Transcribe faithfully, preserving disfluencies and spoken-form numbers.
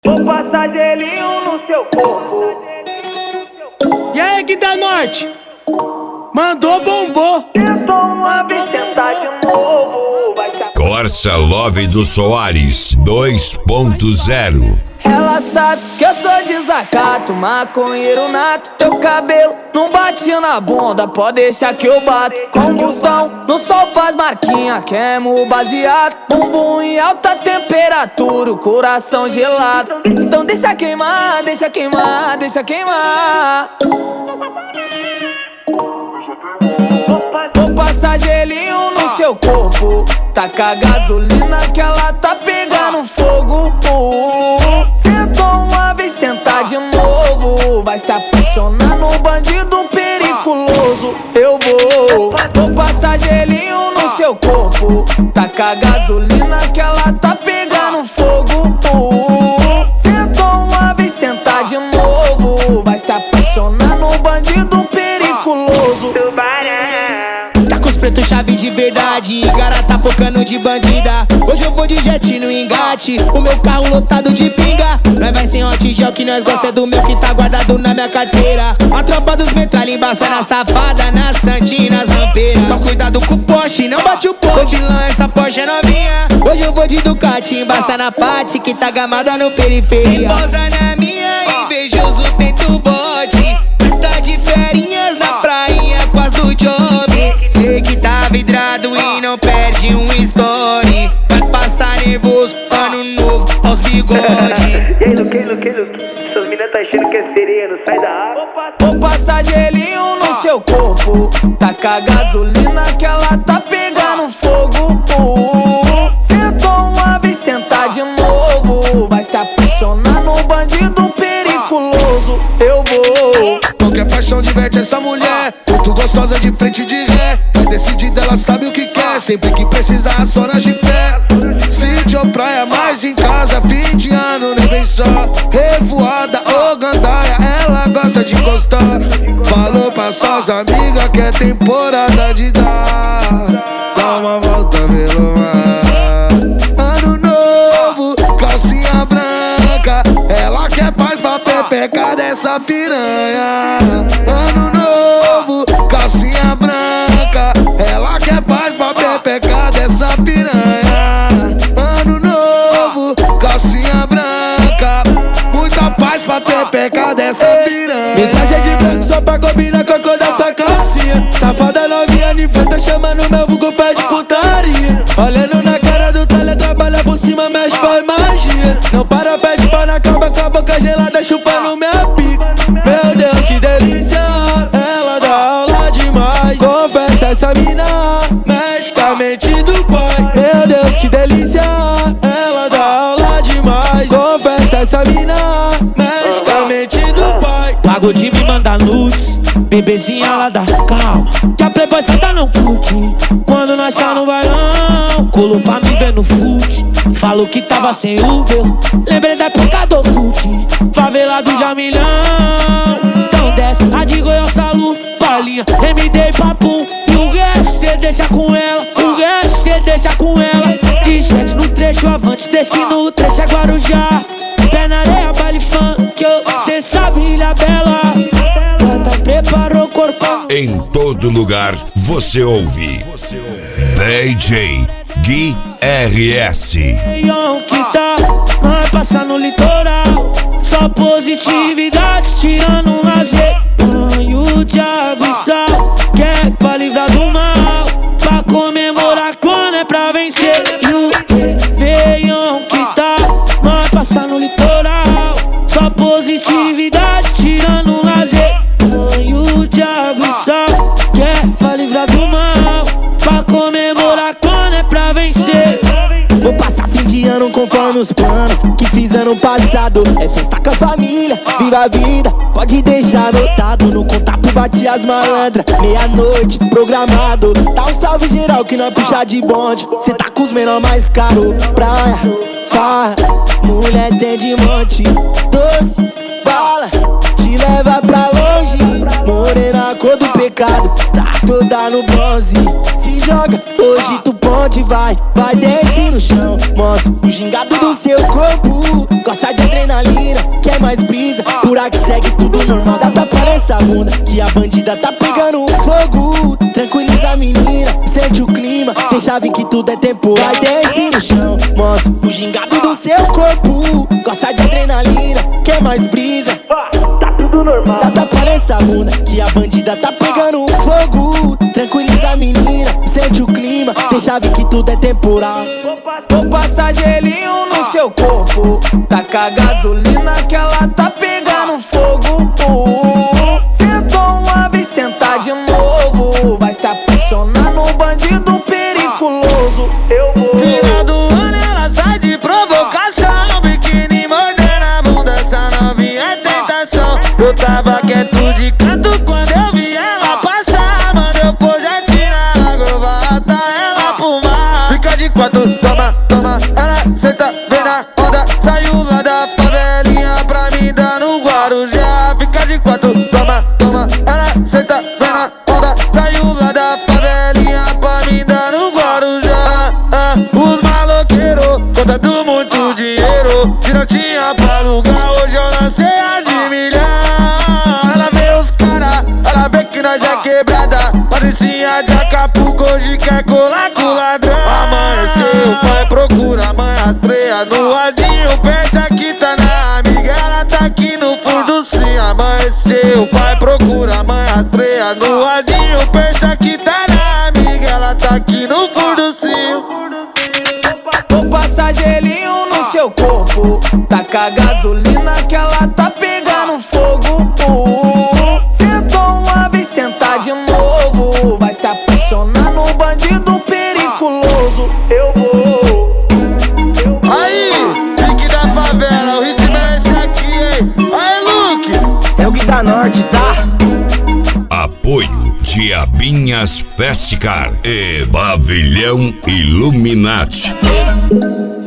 Vou passar gelinho no seu corpo. E aí, Gui da Norte? Mandou, bombou. Tentou uma vez, tentar de novo. Vai tá... Corsa Love do Soares dois ponto zero. Ela sabe que eu sou desacato, maconheiro nato. Teu cabelo não bate na bunda, pode deixar que eu bato. Combustão, no sol faz marquinha, queimo baseado. Bumbum em alta temperatura, o coração gelado. Então deixa queimar, deixa queimar, deixa queimar. Vou passar gelinho no seu corpo, taca gasolina que ela tá pegando fogo. Sentou uma vez, sentar de novo, vai se apaixonar no bandido periculoso. Eu vou, vou passar gelinho no seu corpo, taca gasolina que ela tá pegando fogo. Sentou uma vez, sentar de novo, vai se apaixonar no bandido periculoso. Preto chave de verdade, garata pocando de bandida. Hoje eu vou de jet no engate, o meu carro lotado de pinga. Nós vai sem hot gel que nós gosta do meu que tá guardado na minha carteira. A tropa dos metralha embaça na safada, na santinha, nas rampeiras. Toma cuidado com o Porsche, não bate o poste. Tô de lã, essa Porsche é novinha. Hoje eu vou de Ducati, embaça na Pati que tá gamada no periferia. E pousa na minha, invejoso tento bote. Tá de ferinhas na prainha com as do job. Sei que tá vidrado e não perde um story. Vai passar nervoso, ano novo, aos bigode. E aí, Luque, Luque, Luque, essas minas tá achando que é sereia, não sai da água. Vou passar gelinho no seu corpo, taca gasolina que ela tá pegando fogo. Sentou uma vez, sentar de novo, vai se apaixonar no bandido periculoso. Eu vou. Qualquer paixão diverte essa mulher, muito gostosa de frente de ré. Vai decidida, ela sabe o que quer, sempre que precisar só na fé. Sítio ou praia, mais em casa, fim de ano nem vem só. Revoada ou gandaia, ela gosta de encostar. Falou pra suas amigas que é temporada de dar. Dá uma volta pelo mar. Ano novo, calcinha branca, ela quer paz pra pepecar dessa piranha. Ano novo, calcinha branca, ela quer paz pra pepecar dessa piranha. Ano novo, calcinha branca, muita paz pra pepecar dessa piranha. Me traje de branco só pra combinar com a cor da sua calcinha. Safada novinha de frente, chamando meu vulgo pé de putaria. Olhando na cara do tralha, trabalha por cima, mexe, faz magia. Não para, pede pau na cama com a boca gelada, chupando minha pica. Meu Deus, que delícia, ela dá aula demais. Confessa, essa mina mexe com a mente do pai. Meu Deus, que delícia, ela dá aula demais. Confessa, essa mina mexe com a mente do pai. Pago de me mandar nudes, bebezinha lá da cal, que a playboy santa não curte. Quando nós tá no bailão, colou pra me ver no fute. Falou que tava sem Uber, lembrei da época do cult. Favela do Jamilhão, então desce a de Goiás, Salu, Paulinha, M D e Papum. E o resto cê deixa com ela, o resto cê deixa com ela. T-shirt no trecho avante, destino o trecho é Guarujá. Pé na areia, baile funk, cê sabe, Ilha Bela. Canta, preparou o corpo. Em todo lugar você ouve D J Gui R S. Que tá, nós passa no litoral, só positividade, tirando um lazer. Banho de água e sal, que é pra livrar do mal, pra comemorar quando é pra vencer. E o Réveillon que tá, nós passa no litoral, só positividade, tirando um lazer. Banho de água e sal, que é pra livrar do mal, pra comemorar quando é pra vencer. Vou passar fim de ano conforme os planos que fiz ano passado. É festa com a família, viva a vida, pode deixar anotado. No contato bate as malandras, meia-noite programado. Dá um salve geral que nós puxa de bonde. Cê tá com os menor mais caro. Praia, farra, mulher tem de monte. Doce, bala, te leva pra longe. Morena, cor do pecado, tá toda no bronze. Se joga, hoje tu ponte, vai, vai desce no chão. Mostra o gingado do seu corpo, gosta de adrenalina. quer mais brisa. Por aqui segue tudo normal, dá tapa nessa bunda que a bandida tá pegando fogo. Tranquiliza a menina, sente o clima, deixa vir que tudo é temporal. Desce no chão, mostra o gingado do seu corpo. Gosta de adrenalina, quer mais brisa. Tá tudo normal. Dá tapa nessa bunda que a bandida tá pegando fogo. Tranquiliza a menina, sente o clima, deixa vir que tudo é temporal. Vou passar gelinho no seu corpo, taca gasolina que ela tá pegando fogo. Sentou uma vez, sentar de novo, vai se apaixonar no bandido periculoso. Eu vou. Final do ano ela sai de provocação, biquíni mordendo a bunda, essa novinha é tentação. Eu tava quieto de canto quando eu vi ela passar, mandou projetinho na água, vai atar ela pro mar. Fica de quatro, toma, toma, ela senta, vem na onda, saiu lá da favelinha pra me dar no Guarujá. Fica de quatro, toma, toma, ela senta, vem na onda, saiu lá da favelinha pra me dar no Guarujá. Ah, ah, os maloqueiros contando muito dinheiro, se não tinha pra alugar, hoje eu lancei a de milhão. Ela vê os cara, ela vê que nós é quebrada, parecia de Acapulco, hoje quer colar com o ladrão. Amanheceu, pai procura a mãe rastreia no radinho, pensa que tá na amiga, ela tá aqui no fundo sim. Amanheceu, pai procura a mãe rastreia no radinho, pensa que tá na amiga, ela tá aqui no fundo sim. Vou passar gelinho no seu corpo, taca gasolina que ela tá pegando fogo. Sentou uma vez, sentar de novo, vai se apaixonar no bandido periculoso. Eu vou. Aí, pique da favela, o ritmo é esse aqui, hein? Aí, Luke! É o Gui da Norte, tá? Apoio Diabinhas Festicar e Pavilhão Illuminati.